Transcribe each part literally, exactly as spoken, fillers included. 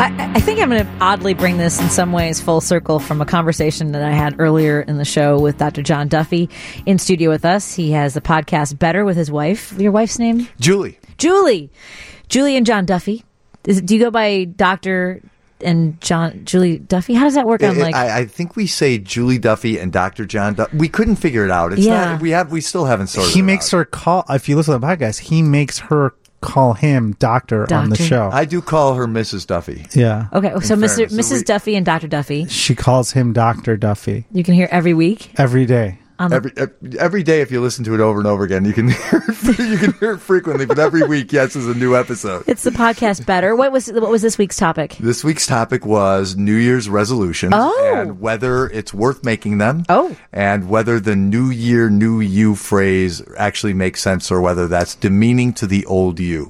I, I think I'm going to oddly bring this in some ways full circle from a conversation that I had earlier in the show with Doctor John Duffy in studio with us. He has the podcast Better with his wife. Your wife's name? Julie. Julie. Julie and John Duffy. Is it, do you go by Doctor and John Julie Duffy? How does that work? It, on like I, I think we say Julie Duffy and Doctor John Duffy. We couldn't figure it out. It's Yeah. not, we have we still haven't sorted He it makes out. her call. If you listen to the podcast, he makes her call him doctor, on the Doctor. show. I do call her Missus Duffy. yeah. okay, so In Mister fairness, so Missus we- Duffy and Doctor Duffy. She calls him Doctor Duffy You can hear every week. every day. On the, Every every day, if you listen to it over and over again, you can hear it, you can hear it frequently. But every week, yes, is a new episode. it's the podcast Better. What was what was this week's topic? This week's topic was New Year's resolutions Oh. and whether it's worth making them. Oh. And whether the New Year, New You phrase actually makes sense or whether that's demeaning to the old you.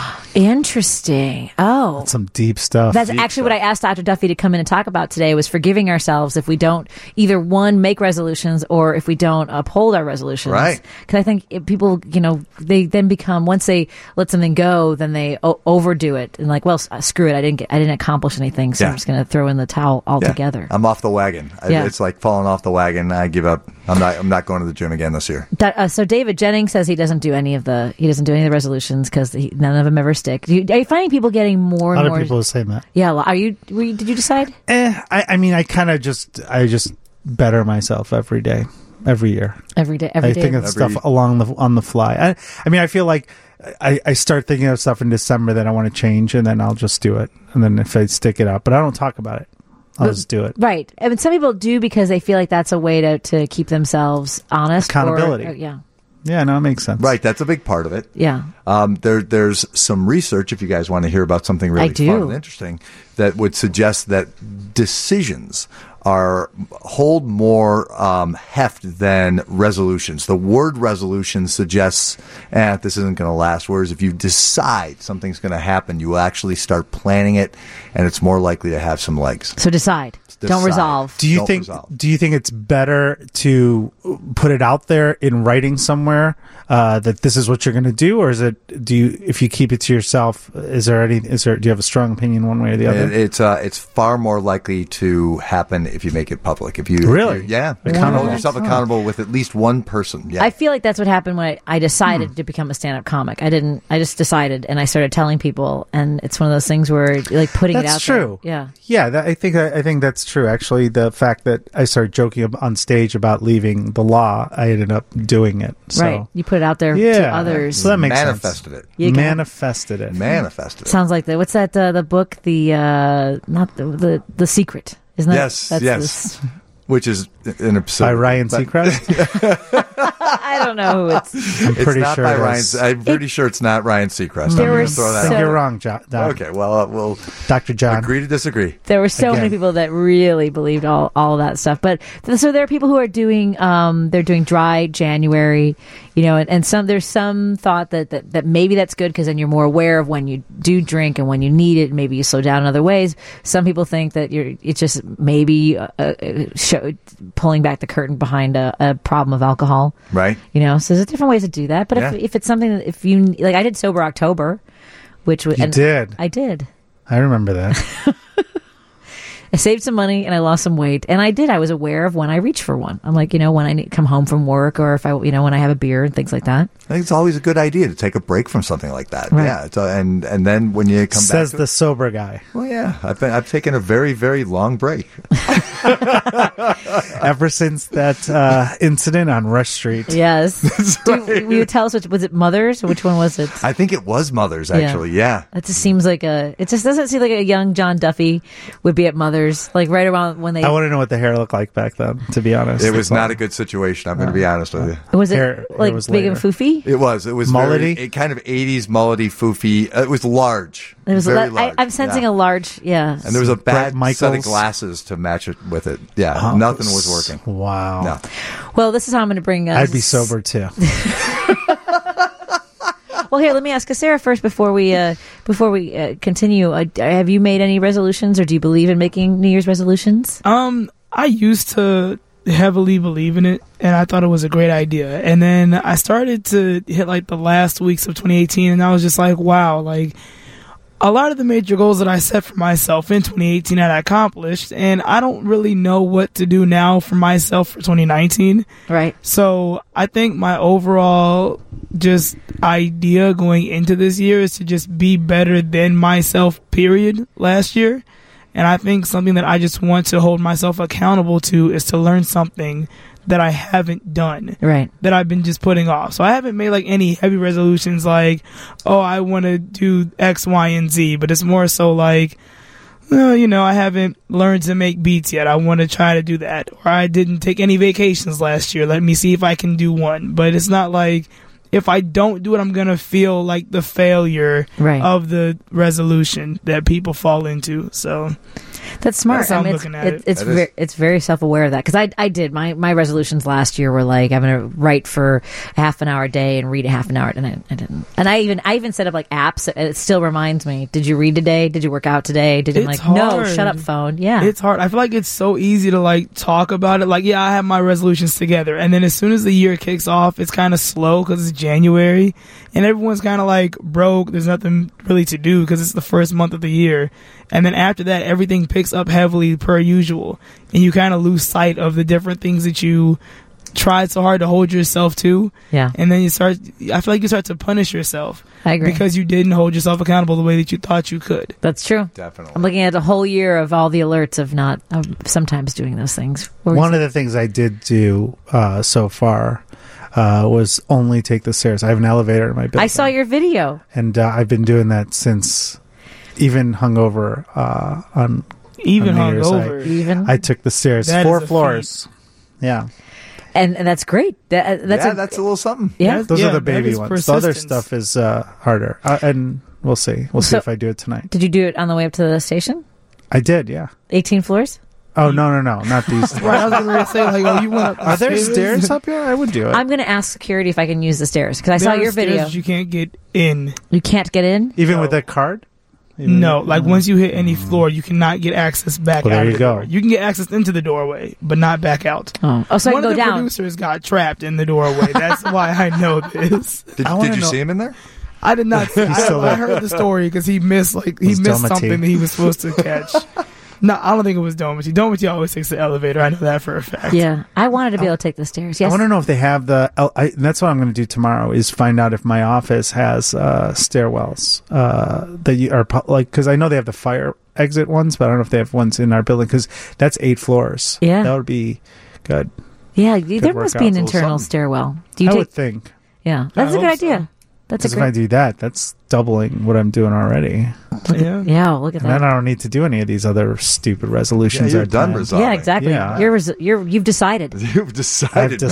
Interesting. Oh. Some deep stuff. That's Deep actually what stuff. I asked Doctor Duffy to come in and talk about today was forgiving ourselves if we don't either one make resolutions or if we don't uphold our resolutions. Right. Because I think if people, you know, they then become once they let something go, then they o- overdo it and like, well, s- screw it, I didn't get, I didn't accomplish anything, so Yeah. I'm just going to throw in the towel Yeah. altogether. I'm off the wagon. I- Yeah. It's like falling off the wagon. I give up. I'm not. I'm not going to the gym again this year. Da- uh, so David Jennings says he doesn't do any of the he doesn't do any of the resolutions because none of them ever stick. Do you, are you finding people getting more a and lot more? of people are saying that. Yeah, are you? Were you? Did you decide? Eh, I, I mean, I kind of just, I just better myself every day, every year. Every day. Every I day. think of Every- stuff along the on the fly. I, I mean, I feel like I, I start thinking of stuff in December that I want to change, and then I'll just do it. And then if I stick it up, but I don't talk about it. I'll But- just do it. Right. I mean, some people do because they feel like that's a way to, to keep themselves honest. or- Accountability. or- yeah. Yeah, no, it makes sense. Right. That's a big part of it. Yeah. Um, there, there's some research, if you guys want to hear about something really I do. fun and interesting, that would suggest that decisions are hold more um, heft than resolutions. The word resolution suggests, eh, this isn't going to last. Whereas if you decide something's going to happen, you will actually start planning it, and it's more likely to have some legs. So decide. Don't Decide. resolve. Do you Don't think? resolve. Do you think it's better to put it out there in writing somewhere uh, that this is what you're going to do, or is it? Do you, if you keep it to yourself, is there any? Is there? Do you have a strong opinion one way or the other? It, it's uh, it's far more likely to happen if you make it public. If you Really? if you- yeah, Accountable. hold yourself accountable with at least one person. Yeah, I feel like that's what happened when I, I Hmm. decided to become a stand-up comic. I didn't. I just decided, and I started telling people, and it's one of those things where, like, putting it That's out true. there. Yeah. Yeah, that, I think I think that's true. Actually, the fact that I started joking ab- on stage about leaving the law, I ended up doing it. So, Right. You put it out there Yeah. to others. So that makes manifested sense. it. You got- Manifested it. Manifested it. Sounds like the what's that? Uh, the book, the uh, not the, the the secret, isn't that? Yes, that's yes. this- Which is an absurd. By Ryan but Seacrest. I don't know who it's. I'm It's pretty not sure by it Ryan. is. I'm pretty sure it's not Ryan Seacrest. There I'm were going to throw I that so- think out. you're wrong, jo- Doc. Okay, well, uh, we'll Doctor John. agree to disagree. There were so many Again. people that really believed all, all of that stuff. But so there are people who are doing um they're doing dry January, you know, and, and some there's some thought that, that, that maybe that's good because then you're more aware of when you do drink and when you need it. Maybe you slow down in other ways. Some people think that you're it's just maybe uh, uh, show, pulling back the curtain behind a, a problem of alcohol. Right? You know, so there's different ways to do that. But Yeah. if if it's something that if you like, I did sober October, which was You and did. I did. I remember that. I saved some money and I lost some weight, and I did. I was aware of when I reach for one. I'm like, you know, when I need, come home from work, or if I, you know, when I have a beer and things like that. I think it's always a good idea to take a break from something like that. Right. Yeah, it's, uh, and and then when you come Says back, to the it, sober guy. well, yeah, I've been I've taken a very very long break. Ever since that uh, incident on Rush Street. Yes. Do, will you tell us which was it? Mother's, or which one was it? I think it was Mother's actually. Yeah. That just seems like a. It just doesn't seem like a young John Duffy would be at Mother's, like right around when they. I want to know what the hair looked like back then, to be honest. It was not a good situation. I'm going to be honest with you. was it hair- hair like was big and later. foofy? It was. It was Mullety? very, it kind of eighties mullety foofy. Uh, it was large. It was. A very lot, I, large. I'm sensing yeah. a large. Yeah. And there was a bad Bret set of Michaels. glasses to match it with it. Yeah, Oh, nothing was working. Wow. No. Well, this is how I'm going to bring. Uh, I'd be sober too. Well, here, let me ask Sarah first before we uh, before we uh, continue. Uh, have you made any resolutions, or do you believe in making New Year's resolutions? Um, I used to heavily believe in it, and I thought it was a great idea. And then I started to hit like the last weeks of twenty eighteen, and I was just like, wow, like a lot of the major goals that I set for myself in twenty eighteen I accomplished, and I don't really know what to do now for myself for twenty nineteen. Right. So I think my overall just idea going into this year is to just be better than myself, period, last year. And I think something that I just want to hold myself accountable to is to learn something that I haven't done, Right. that I've been just putting off. So I haven't made like any heavy resolutions like, oh, I want to do X, Y, and Z, but it's more so like, well, you know, I haven't learned to make beats yet. I want to try to do that. Or I didn't take any vacations last year. Let me see if I can do one. But it's not like if I don't do it, I'm going to feel like the failure Right. of the resolution that people fall into. So That's smart. That's how I mean, I'm it's, looking at it, it. it's That very, is- it's very self aware of that because I I did my my resolutions last year were like I'm gonna write for a half an hour a day and read a half an hour and I, I didn't and I even I even set up like apps. It still reminds me. Did you read today? Did you work out today? Did you It's like no? hard. Shut up, phone. Yeah, it's hard. I feel like it's so easy to like talk about it. Like, yeah, I have my resolutions together. And then as soon as the year kicks off, it's kind of slow because it's January and everyone's kind of like broke. There's nothing really to do because it's the first month of the year. And then after that, everything picks up heavily per usual. And you kind of lose sight of the different things that you tried so hard to hold yourself to. yeah. And then you start, I feel like you start to punish yourself I agree because you didn't hold yourself accountable the way that you thought you could. that's true. Definitely. I'm looking at a whole year of all the alerts of not of sometimes doing those things. What were you One of the things I did do uh, so far uh, was only take the stairs. I have an elevator in my building. I saw your video. and uh, I've been doing that since even hungover uh, on Even On New Year's hungover. Even I took the stairs That four is a floors. Yeah, and, and that's great. That, that's yeah, a, that's a little something. yeah. those Yeah, are the that baby is ones. The other persistence. stuff is uh, harder, uh, and we'll see. We'll see So- if I do it tonight. Did you do it on the way up to the station? I did, yeah. eighteen floors. Oh no, no, no, not these. Right, I was going to say, like, oh, you went up the Are there stairs up here? I would do it. I'm going to ask security if I can use the stairs because I There saw are your stairs video. that you can't get in. You can't get in. Even No. with a card. Even No, with- like once you hit any floor, you cannot get access back Well, there out you of the go. door. You can get access into the doorway, but not back out. Oh, oh so One I can of go the down. producers got trapped in the doorway. That's why I know this. Did, I wanna did you know- see him in there? I did not. See, I, still I there. heard the story because he missed like he Was missed Domity. something that he was supposed to catch. No, I don't think it was Domity. Domity always takes the elevator. I know that for a fact. Yeah, I wanted to be able to take the stairs. Yes. I want to know if they have the. el- I, that's what I'm going to do tomorrow. Is find out if my office has uh, stairwells uh, that you are pu- like because I know they have the fire exit ones, but I don't know if they have ones in our building because that's eight floors. Yeah. that would be good. yeah, you- there work must out. be an It's a little internal something. stairwell. Do you I take? would think Yeah, that's a I good hope so. idea. That's a because if I great. do that, that's doubling what I'm doing already, Yeah. Yeah, look at and then that. I don't need to do any of these other stupid Yeah, resolutions. you're I done planned. resolving. Yeah, exactly. Yeah. You're res- you're you've decided. You've decided, I've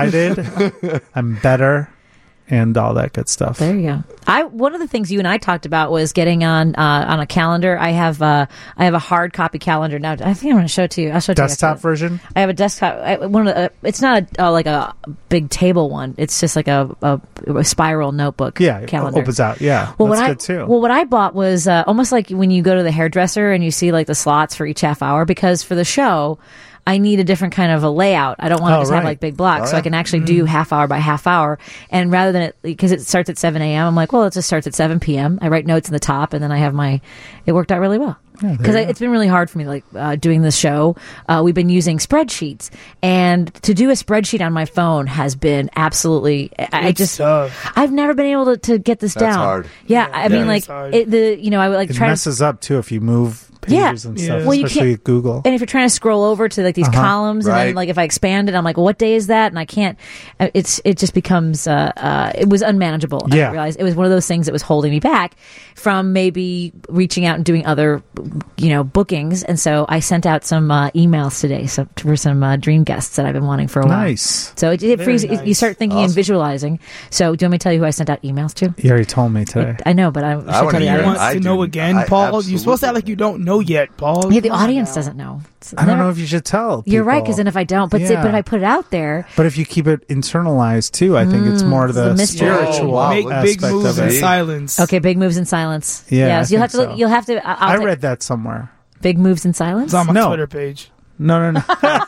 decided I'm better, and all that good stuff. There you go. I one of the things you and I talked about was getting on uh, on a calendar. I have uh, I have a hard copy calendar now. I think I'm going to show it to you. I'll show it to you. Desktop after. version. I have a desktop. I, one of the, uh, it's not a, uh, like a big table one. It's just like a, a, a spiral notebook. Yeah, it calendar. opens out. Yeah, Well, that's what good I too. well, what I bought was uh, almost like when you go to the hairdresser and you see like the slots for each half hour. Because for the show, I need a different kind of a layout. I don't want to Oh, just right. have like big blocks, Oh, so I yeah. can actually do half hour by half hour. And rather than it, because it starts at seven a.m., I'm like, well, it just starts at seven p.m. I write notes in the top, and then I have my. It worked out really well. there Because you go. it's been really hard for me, like uh, doing this show. Uh, we've been using spreadsheets, and to do a spreadsheet on my phone has been absolutely. I, I It's just, tough. I've never been able to, to get this That's down. hard. Yeah, Yeah, I yeah, mean, it's like hard. it, the you know, I would like It try to. messes up too if you move Yeah. pages and Yeah. stuff, Well, you especially can't- Google. And if you're trying to scroll over to like these Uh-huh. columns, and then Right. like if I expand it, I'm like, well, what day is that? And I can't. uh, It's it just becomes uh, uh it was unmanageable. Yeah. I realized it was one of those things that was holding me back from maybe reaching out and doing other, you know, bookings. And so I sent out some uh, emails today, so for some uh, dream guests that I've been wanting for a while. Nice. So it, it Very frees. You nice. start thinking and Awesome. visualizing. So do you want me to tell you who I sent out emails to? You already told me today. I know, but I, should I wanna tell you. hear You it. want I to do- know again, I Paul? You're supposed to act absolutely like you don't know yet, Paul. Yeah, the Come on audience now. doesn't know. It's I don't never- know if you should tell. You're right, people. because then if I don't, but Yeah. but if I put it out there, But if you keep it internalized too, I think it's more it's the the mystery. spiritual Oh, wow. Make Aspect big moves of in it. See? silence. okay, big moves in silence. Yeah, I so you'll have to think look, so. you'll have to. I'll I take- read that somewhere. big moves in silence. It's on my No. Twitter page. No, no, no.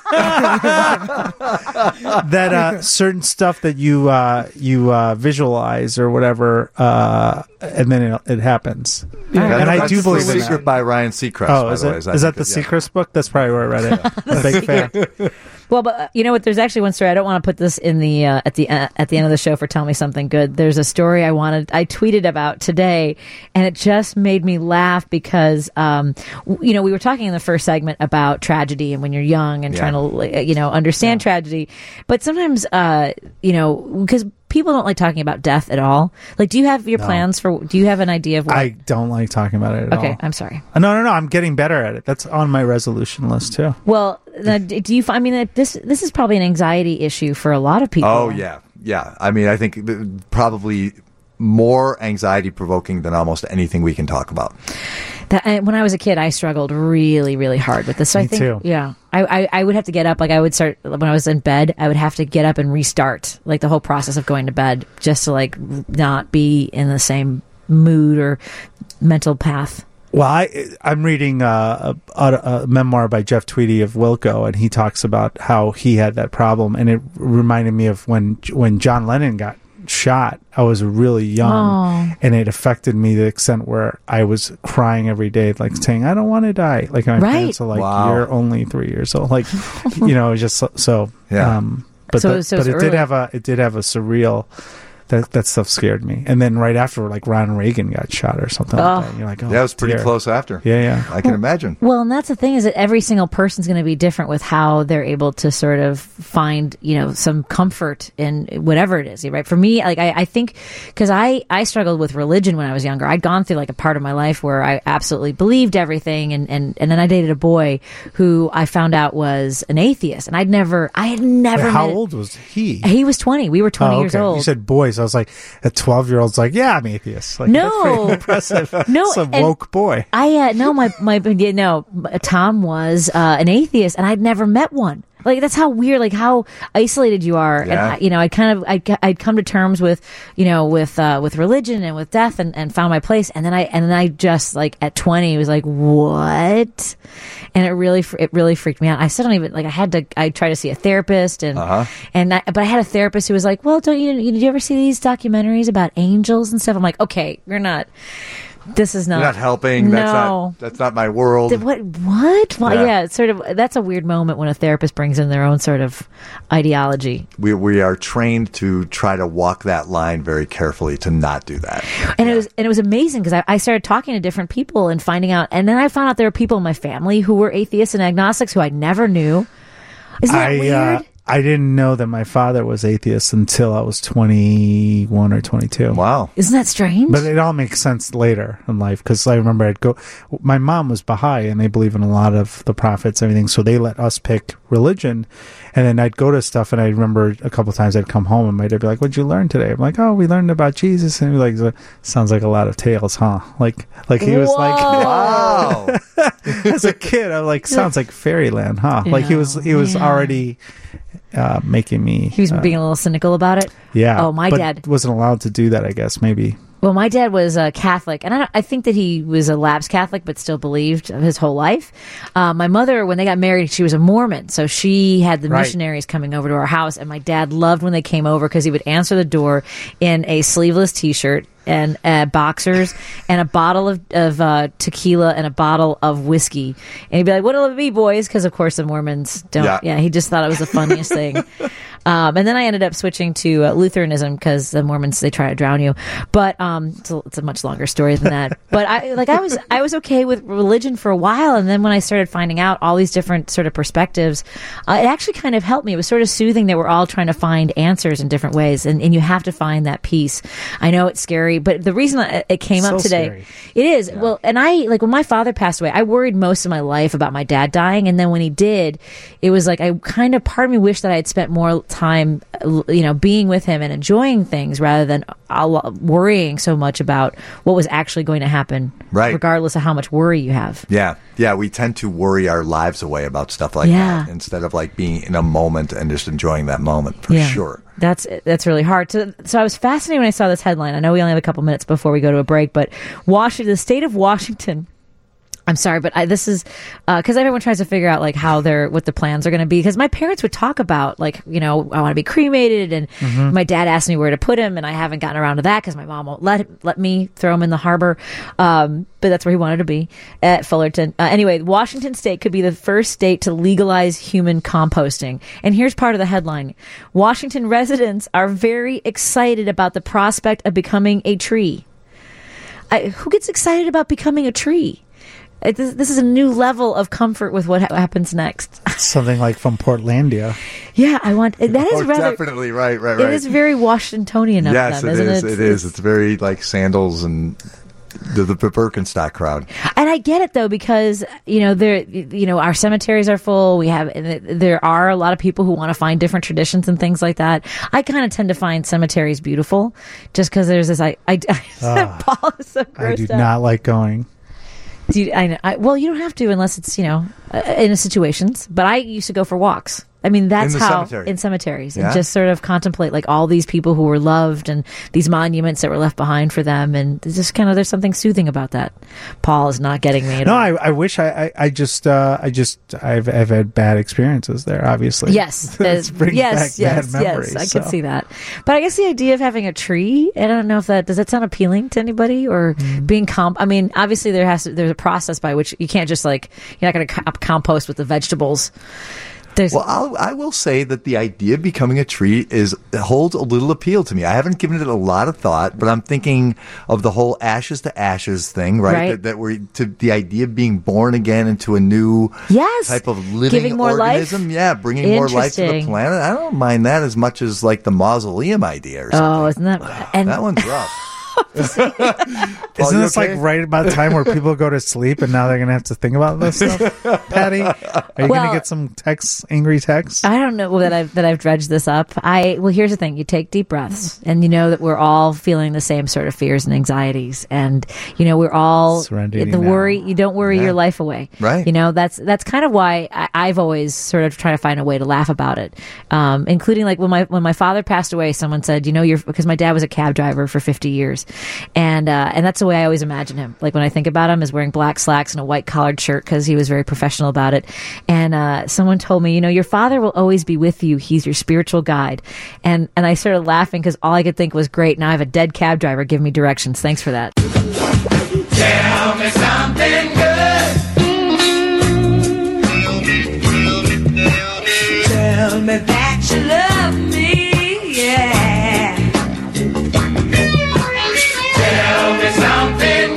that uh, certain stuff that you uh, you uh, visualize or whatever, uh, and then it, it happens. Yeah. And I That's do The believe in Secret that. by Ryan Seacrest. Oh, by is the it? way. Is that the yeah. Seacrest book? That's probably where I read it. I'm a big fan. Well, but uh, you know what? There's actually one story. I don't want to put this in the uh, at the uh, at the end of the show for Tell Me Something Good. There's a story I wanted. I tweeted about today, and it just made me laugh because um, w- you know we were talking in the first segment about tragedy and when you're young and Yeah. trying to like, you know understand tragedy, but sometimes uh, you know because people don't like talking about death at all. Like, do you have your No. plans for? Do you have an idea of what? I don't like talking about it at okay, all. I'm sorry. No, no, no. I'm getting better at it. That's on my resolution list too. Well, now, do you? fi- I mean, that this this is probably an anxiety issue for a lot of people. Oh yeah, yeah. I mean, I think th- probably more anxiety provoking than almost anything we can talk about. That, I, when I was a kid, I struggled really, really hard with this. So Me I think, too. yeah, I, I, I would have to get up. Like I would start when I was in bed. I would have to get up and restart, like the whole process of going to bed, just to like not be in the same mood or mental path. Well, I, I'm reading uh, a, a, a memoir by Jeff Tweedy of Wilco, and he talks about how he had that problem, and it reminded me of when when John Lennon got shot. I was really young, Oh. and it affected me to the extent where I was crying every day, like saying, "I don't want to die." Like my Right. parents are like, Wow. "You're only three years old." Like, you know, just so. so Yeah. Um, but So- that- so but it's it did early. have a it did have a surreal. That that stuff scared me, and then right after, like Ronald Reagan got shot or something Oh. like that. And you're like, "Oh, Yeah, it was pretty dear." close after. Yeah, yeah. I can imagine. Well, and that's the thing is that every single person's going to be different with how they're able to sort of find, you know, some comfort in whatever it is, right? For me, like, I, I think, because I, I struggled with religion when I was younger. I'd gone through like a part of my life where I absolutely believed everything. And, and, and then I dated a boy who I found out was an atheist. And I'd never, I had never Wait, how met- old was he? He was twenty. We were twenty Oh, years okay. old. You said boys. I was like, a twelve-year-old's like, yeah, I'm atheist. Like, No. that's pretty impressive. No, It's a and- woke boy. I uh, no, my my yeah, no. Tom was uh, an atheist, and I'd never met one. Like that's how weird, like how isolated you are. And Yeah. I, you know, I kind of I'd, I'd come to terms with you know with uh, with religion and with death, and, and found my place. And then I and then I just like at twenty was like what, and it really fr- it really freaked me out. I still don't even like I had to I tried to see a therapist and Uh-huh. and I, but I had a therapist who was like, well, don't you did you ever see these documentaries about angels and stuff? I'm like, okay, you're not. This is not. You're not helping. That's No. not. That's not my world. Th- What? What? Well, Yeah. yeah. it's sort of. That's a weird moment when a therapist brings in their own sort of ideology, we we are trained to try to walk that line very carefully to not do that. and it was and it was amazing because I, I started talking to different people and finding out, and then I found out there were people in my family who were atheists and agnostics who I never knew. Isn't that I weird? uh, I didn't know that my father was atheist until I was twenty-one or twenty-two. Wow. Isn't that strange? But it all makes sense later in life because I remember I'd go. My mom was Baha'i and they believe in a lot of the prophets, and everything. So they let us pick religion, and then I'd go to stuff. And I remember a couple of times I'd come home and my dad would be like, "What'd you learn today?" I'm like, "Oh, we learned about Jesus," and he'd be like, "Sounds like a lot of tales, huh?" Like, like he was like, Wow. as a kid, I'm like, "Sounds like fairyland, huh?" Like he was, he was Yeah. already uh, making me. he was uh, being a little cynical about it. yeah. Oh, my but dad. wasn't allowed to do that. I guess maybe. Well, my dad was a Catholic, and I, don't- I think that he was a lapsed Catholic, but still believed his whole life. Uh, my mother, when they got married, she was a Mormon, so she had the Right. missionaries coming over to our house, and my dad loved when they came over because he would answer the door in a sleeveless T-shirt and uh, boxers and a bottle of, of uh, tequila and a bottle of whiskey, and he'd be like, "What'll it be, boys?" Because of course the Mormons don't. Yeah. Yeah, he just thought it was the funniest thing. Um, and then I ended up switching to uh, Lutheranism because the Mormons, they try to drown you. But um, it's, a, it's a much longer story than that. But I like I was I was okay with religion for a while, and then when I started finding out all these different sort of perspectives, uh, it actually kind of helped me. It was sort of soothing that we're all trying to find answers in different ways, and, and you have to find that peace. I know it's scary, but the reason that it came So up today, scary. it is well, and I like when my father passed away, I worried most of my life about my dad dying, and then when he did, it was like I kind of part of me wished that I had spent more time, you know, being with him and enjoying things rather than a lo- worrying so much about what was actually going to happen, Right. regardless of how much worry you have. Yeah, yeah. We tend to worry our lives away about stuff like Yeah. that instead of like being in a moment and just enjoying that moment for sure. That's that's really hard. So, so I was fascinated when I saw this headline. I know we only have a couple minutes before we go to a break, but Washington, the state of Washington I'm sorry, but I, this is because uh, everyone tries to figure out like how they're what the plans are going to be. Because my parents would talk about like you know I want to be cremated, and mm-hmm. my dad asked me where to put him, and I haven't gotten around to that because my mom won't let let me throw him in the harbor. Um, but that's where he wanted to be at Fullerton. Uh, anyway, Washington State could be the first state to legalize human composting. And here's part of the headline: Washington residents are very excited about the prospect of becoming a tree. I, who gets excited about becoming a tree? It, this, this is a new level of comfort with what ha- happens next. Something like from Portlandia. Yeah, I want that is oh, rather definitely right, right, right. It is very Washingtonian of yes, them, it isn't is. it? It is. It's very like sandals and the, the Birkenstock crowd. And I get it though because you know there, you know our cemeteries are full. We have there are a lot of people who want to find different traditions and things like that. I kind of tend to find cemeteries beautiful, just because there's this. I, I, uh, Paul is so grossed I do out. not like going. Do you, I, I, well, you don't have to unless it's, you know, uh, in a situations. But I used to go for walks. I mean, that's in the how cemetery. in cemeteries Yeah? and just sort of contemplate like all these people who were loved and these monuments that were left behind for them. And it's just kind of there's something soothing about that. Paul is not getting me at No, all. I, I wish I, I, I just, uh, I just, I've, I've had bad experiences there. Obviously, Yes, It's uh, bringing yes, back yes, bad memories, yes. I so. can see that. But I guess the idea of having a tree, I don't know if that does that sound appealing to anybody or Mm-hmm. being comp. I mean, obviously there has to, there's a process by which you can't just like you're not going to comp- compost with the vegetables. There's, Well, I'll, I will say that the idea of becoming a tree is holds a little appeal to me. I haven't given it a lot of thought, but I'm thinking of the whole ashes to ashes thing, right? Right. That, that we're to the idea of being born again into a new Yes. type of living Giving more life? organism. Yeah, bringing more life to the Interesting. planet. I don't mind that as much as like the mausoleum idea or something. oh, isn't that and That one's rough. Isn't you this okay? like right about the time where people go to sleep and now they're going to have to think about this stuff? Patty, are you going Well- to get some texts, angry texts? I don't know that I've that I've dredged this up. I well, here's the thing: you take deep breaths, and you know that we're all feeling the same sort of fears and anxieties, and you know we're all Serenity the now. worry. You don't worry Yeah. your life away, Right. You know that's that's kind of why I, I've always sort of tried to find a way to laugh about it, um, including like when my when my father passed away. Someone said, you know, you're because my dad was a cab driver for fifty years, and uh, and that's the way I always imagine him. Like when I think about him, is wearing black slacks and a white collared shirt because he was very professional about it. And uh, someone told me, you know, your father will always be with you. He's your spiritual guide. And and I started laughing because all I could think was, great. Now I have a dead cab driver giving me directions. Thanks for that. Tell me something good. Tell me that you love me, yeah. Tell me something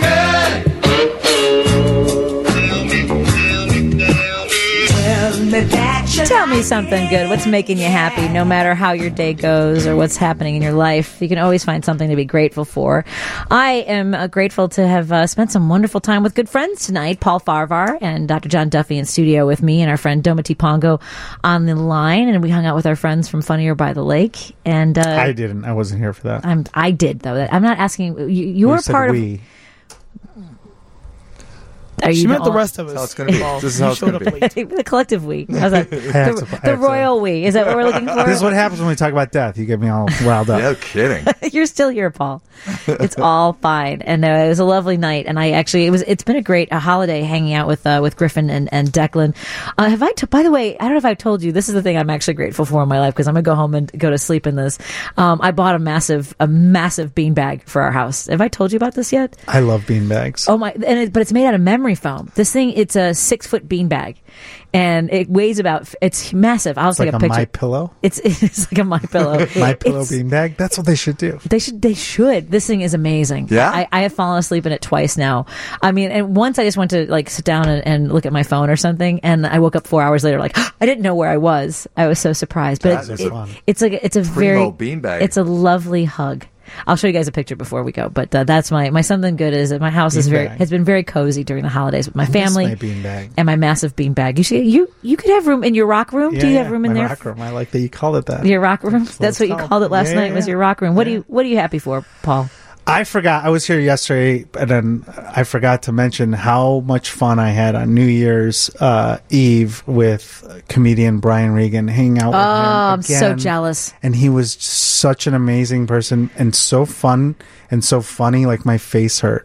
good. Tell me that you Tell me something good. What's making you happy? No matter how your day goes or what's happening in your life, you can always find something to be grateful for. I am uh, grateful to have uh, spent some wonderful time with good friends tonight. Paul Farvar and Doctor John Duffy in studio with me, and our friend Domiti Pongo on the line. And we hung out with our friends from Funnier by the Lake. And uh, I didn't. I wasn't here for that. I'm, I did though. I'm not asking you. You You're said part of. we. Are you She meant the all- rest of us. That's how it's going to be. This is how You it's showed going up to be. late. the collective we. How's that? have the to- I the have to- royal we. Is that what we're looking for? This is what happens when we talk about death. You get me all riled up. No kidding. You're still here, Paul. It's all fine, and uh, it was a lovely night. And I actually, it was. It's been a great a holiday hanging out with uh, with Griffin and and Declan. Uh, have I? T- by the way, I don't know if I've told you. This is the thing I'm actually grateful for in my life because I'm gonna go home and go to sleep in this. Um, I bought a massive a massive beanbag for our house. Have I told you about this yet? I love beanbags. Oh my! And it, but it's made out of memory foam. This thing, it's a six foot beanbag, and it weighs about. It's massive. I'll It's take like a a picture. My Pillow. It's it's like a my pillow. My Pillow It's- beanbag. That's what they should do. They should. They should. This thing is amazing. Yeah? I, I have fallen asleep in it twice now. I mean, and once I just went to like sit down and, and look at my phone or something, and I woke up four hours later, like I didn't know where I was. I was so surprised. But That it's, is it- fun. it's like it's a very beanbag. It's a lovely hug. I'll show you guys a picture before we go. But uh, that's my my something good is that my house is very Beanbag. has been very cozy during the holidays with my I miss family my beanbag. and my massive beanbag. You see, you you could have room in your rock room. Yeah, Do you yeah, have room in my there? rock room. I like that you call it that. Your rock room. That's what That's it's what you called. called it last Yeah, night. yeah, Was yeah. your rock room? What Yeah. do you What are you happy for, Paul? I forgot. I was here yesterday, and then I forgot to mention how much fun I had on New Year's uh, Eve with comedian Brian Regan, hanging out with Oh, him I'm again. so jealous. And he was such an amazing person and so fun and so funny. Like my face hurt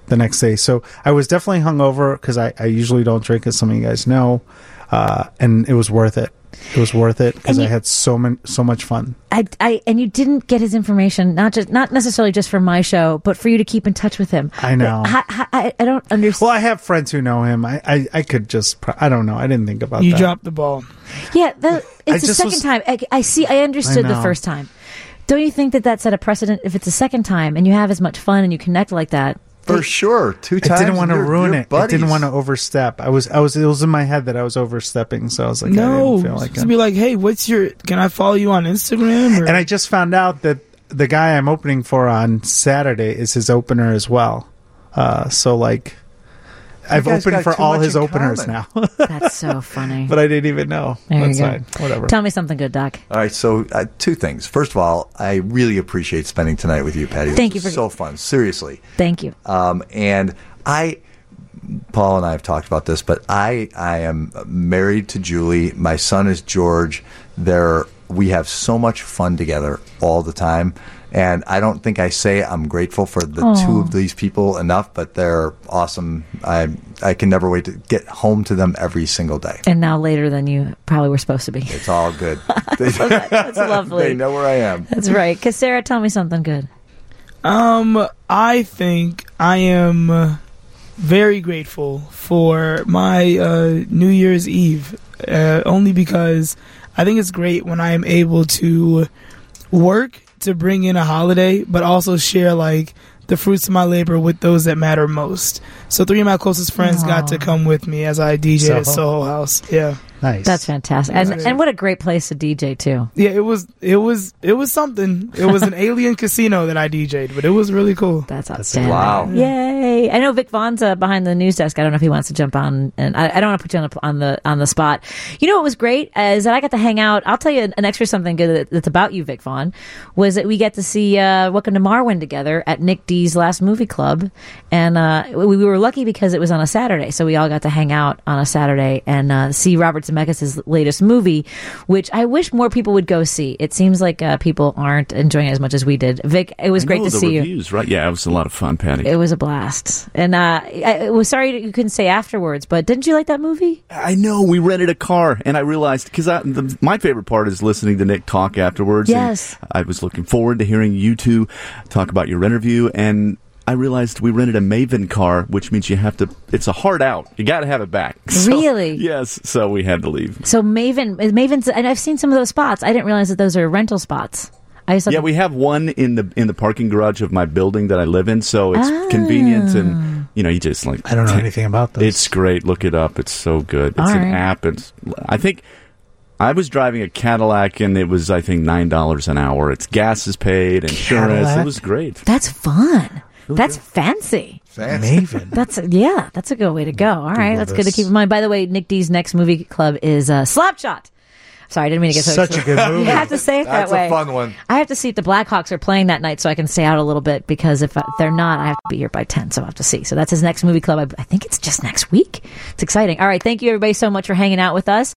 the next day. So I was definitely hungover because I, I usually don't drink, as some of you guys know, uh, and it was worth it. It was worth it because I had so many, so much fun. I, I, and you didn't get his information, not just, not necessarily just for my show, but for you to keep in touch with him. I know. I, I, I, I don't understand. Well, I have friends who know him. I, I, I could just, pro- I don't know. I didn't think about You that. dropped the ball. Yeah, the, I it's the just second was- time. I, I see. I understood I the know. first time. Don't you think that that set a precedent? If it's the second time and you have as much fun and you connect like that, For sure, two I times. didn't want to you're- ruin you're it. I didn't buddies. want to overstep. I was, I was, it was in my head that I was overstepping. So I was like, I No, didn't feel like just it. be like, hey, what's your? Can I follow you on Instagram? Or? And I just found out that the guy I'm opening for on Saturday is his opener as well. Uh, so like, I've guys opened got for too all much his in openers common. now, that's so funny. but I didn't even know. There you That's go. fine. Whatever. Tell me something good, Doc. All right, so uh, two things. First of all, I really appreciate spending tonight with you, Patty. This Thank you was for- so fun. Seriously. Thank you. Um, and I, Paul and I have talked about this, but I, I am married to Julie. My son is George. They're, we have so much fun together all the time. And I don't think I say I'm grateful for the Aw. two of these people enough, but they're awesome. I I can never wait to get home to them every single day. And now later than you probably were supposed to be. It's all good. They, That's lovely. they know where I am. That's right. Because Sarah, tell me something good. Um, I think I am uh, very grateful for my uh, New Year's Eve, uh, only because I think it's great when I am able to work to bring in a holiday, but also share like the fruits of my labor with those that matter most. So three of my closest friends got to Aw. come with me as I D J at Soho. Soho House. Yeah. Nice. That's fantastic. And, Right. and what a great place to D J, too. Yeah, it was it was it was something. It was an alien casino that I D J'd, but it was really cool. That's outstanding. Wow. Yay! I know Vic Vaughn's uh, behind the news desk. I don't know if he wants to jump on, and I, I don't want to put you on the on the on the spot. You know what was great is that I got to hang out. I'll tell you an, an extra something good that, that's about you, Vic Vaughn, was that we get to see uh, Welcome to Marwin together at Nick D's last movie club, and uh, we, we were lucky because it was on a Saturday, so we all got to hang out on a Saturday and uh, see Robert Zemeckis' latest movie, which I wish more people would go see. It seems like uh, people aren't enjoying it as much as we did. Vic, it was I great know to the see you. reviews, right? Yeah, it was a lot of fun, Patty. It was a blast. And uh, I, I was sorry that you couldn't say afterwards, but didn't you like that movie? I know. We rented a car, and I realized because my favorite part is listening to Nick talk afterwards. and Yes. I was looking forward to hearing you two talk about your interview, and I realized we rented a Maven car, which means you have to. It's a hard out. You got to have it back. So, Really? Yes. So we had to leave. So Maven, Maven's, and I've seen some of those spots. I didn't realize that those are rental spots. I just thought Yeah, that- we have one in the in the parking garage of my building that I live in, so it's Ah. convenient, and you know, you just like I don't know anything about those. It's great. Look it up. It's so good. It's All an right. app. It's, I think I was driving a Cadillac, and it was I think nine dollars an hour. It's gas is paid, insurance. Cadillac? It was great. that's fun. That's fancy. Fancy. Maven. That's yeah. That's a good way to go. All right, Google that's good to this. keep in mind. By the way, Nick D's next movie club is uh, Slapshot. Sorry, I didn't mean to get so Such a excited. good movie. You have to say it That's that way. a fun one. I have to see if the Blackhawks are playing that night so I can stay out a little bit because if uh, they're not, I have to be here by ten, so I have to see. So that's his next movie club. I, I think it's just next week. It's exciting. All right, thank you everybody so much for hanging out with us.